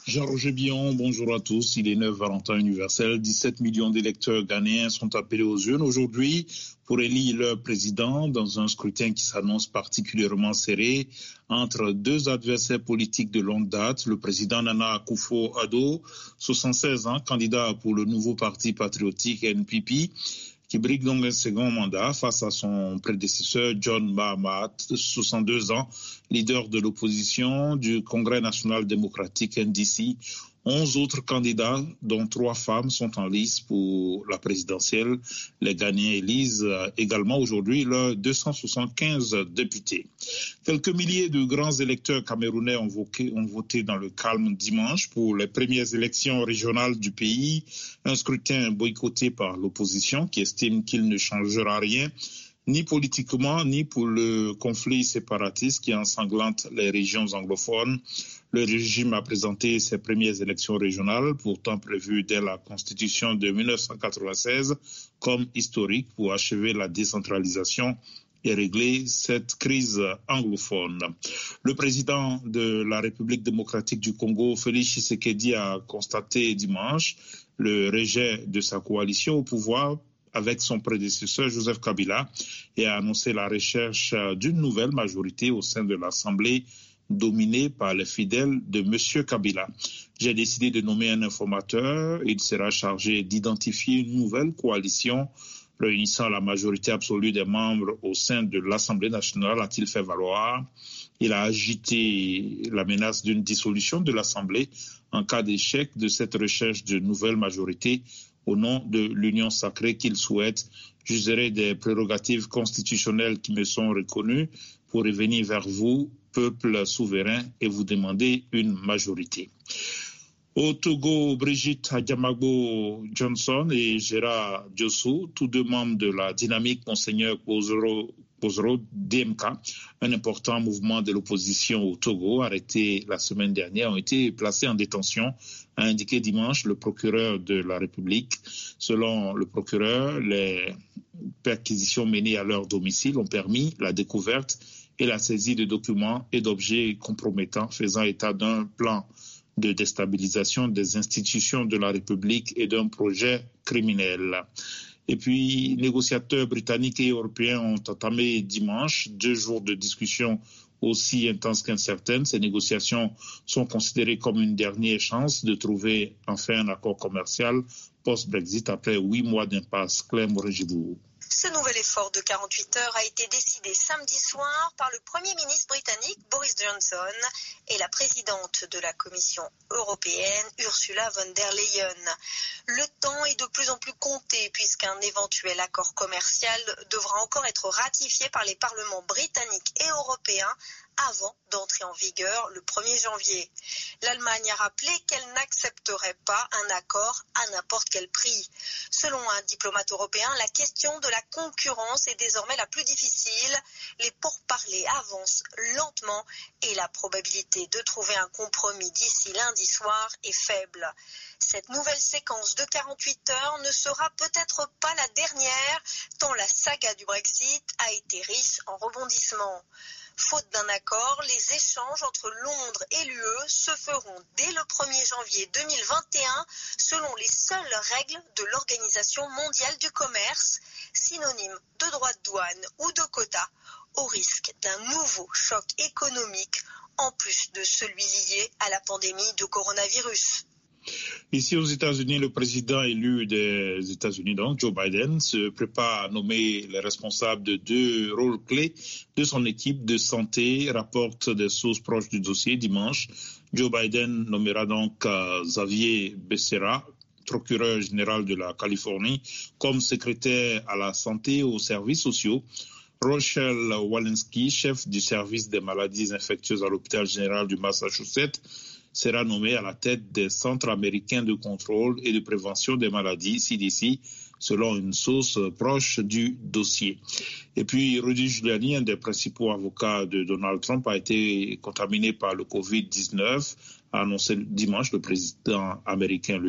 Jean-Roger Billon, bonjour à tous. Il est 9h en temps universel. 17 millions d'électeurs ghanéens sont appelés aux urnes aujourd'hui pour élire leur président dans un scrutin qui s'annonce particulièrement serré entre deux adversaires politiques de longue date. Le président Nana Akufo-Addo, 76 ans, candidat pour le nouveau parti patriotique NPP, qui brigue donc un second mandat face à son prédécesseur John Mahama, 62 ans, leader de l'opposition du Congrès national démocratique NDC. 11 autres candidats, dont 3 femmes, sont en lice pour la présidentielle. Les Ghanéens élisent également aujourd'hui leurs 275 députés. Quelques milliers de grands électeurs camerounais ont voté dans le calme dimanche pour les premières élections régionales du pays. Un scrutin boycotté par l'opposition qui estime qu'il ne changera rien, ni politiquement, ni pour le conflit séparatiste qui ensanglante les régions anglophones. Le régime a présenté ses premières élections régionales, pourtant prévues dès la Constitution de 1996, comme historiques pour achever la décentralisation et régler cette crise anglophone. Le président de la République démocratique du Congo, Félix Tshisekedi, a constaté dimanche le rejet de sa coalition au pouvoir avec son prédécesseur Joseph Kabila et a annoncé la recherche d'une nouvelle majorité au sein de l'Assemblée dominé par les fidèles de M. Kabila. J'ai décidé de nommer un informateur. Il sera chargé d'identifier une nouvelle coalition réunissant la majorité absolue des membres au sein de l'Assemblée nationale, a-t-il fait valoir. Il a agité la menace d'une dissolution de l'Assemblée en cas d'échec de cette recherche de nouvelle majorité au nom de l'union sacrée qu'il souhaite. J'userai des prérogatives constitutionnelles qui me sont reconnues pour revenir vers vous, peuple souverain, et vous demander une majorité. Au Togo, Brigitte Adjamago Johnson et Gérard Diossou, tous deux membres de la dynamique Monseigneur Pozoro DMK, un important mouvement de l'opposition au Togo, arrêté la semaine dernière, ont été placés en détention, a indiqué dimanche le procureur de la République. Selon le procureur, les perquisitions menées à leur domicile ont permis la découverte et la saisie de documents et d'objets compromettants faisant état d'un plan de déstabilisation des institutions de la République et d'un projet criminel. Et puis, négociateurs britanniques et européens ont entamé dimanche 2 jours de discussions aussi intenses qu'incertaines. Ces négociations sont considérées comme une dernière chance de trouver enfin un accord commercial post-Brexit après 8 mois d'impasse. Claire Mourejibou. Ce nouvel effort de 48 heures a été décidé samedi soir par le Premier ministre britannique Boris Johnson et la présidente de la Commission européenne Ursula von der Leyen. Le temps est de plus en plus compté puisqu'un éventuel accord commercial devra encore être ratifié par les parlements britanniques et européens avant d'entrer en vigueur le 1er janvier. L'Allemagne a rappelé qu'elle n'accepterait pas un accord à n'importe quel prix. Selon un diplomate européen, la question de la concurrence est désormais la plus difficile. Les pourparlers avancent lentement et la probabilité de trouver un compromis d'ici lundi soir est faible. Cette nouvelle séquence de 48 heures ne sera peut-être pas la dernière, tant la saga du Brexit a été riche en rebondissements. Faute d'un accord, les échanges entre Londres et l'UE se feront dès le 1er janvier 2021 selon les seules règles de l'Organisation mondiale du commerce, synonyme de droits de douane ou de quotas, au risque d'un nouveau choc économique en plus de celui lié à la pandémie de coronavirus. Ici aux États-Unis, le président élu des États-Unis, donc Joe Biden, se prépare à nommer les responsables de 2 rôles clés de son équipe de santé, rapportent des sources proches du dossier dimanche. Joe Biden nommera donc Xavier Becerra, procureur général de la Californie, comme secrétaire à la santé et aux services sociaux. Rochelle Walensky, chef du service des maladies infectieuses à l'hôpital général du Massachusetts, sera nommé à la tête des centres américains de contrôle et de prévention des maladies, CDC, selon une source proche du dossier. Et puis, Rudy Giuliani, un des principaux avocats de Donald Trump, a été contaminé par le Covid-19, a annoncé dimanche le président américain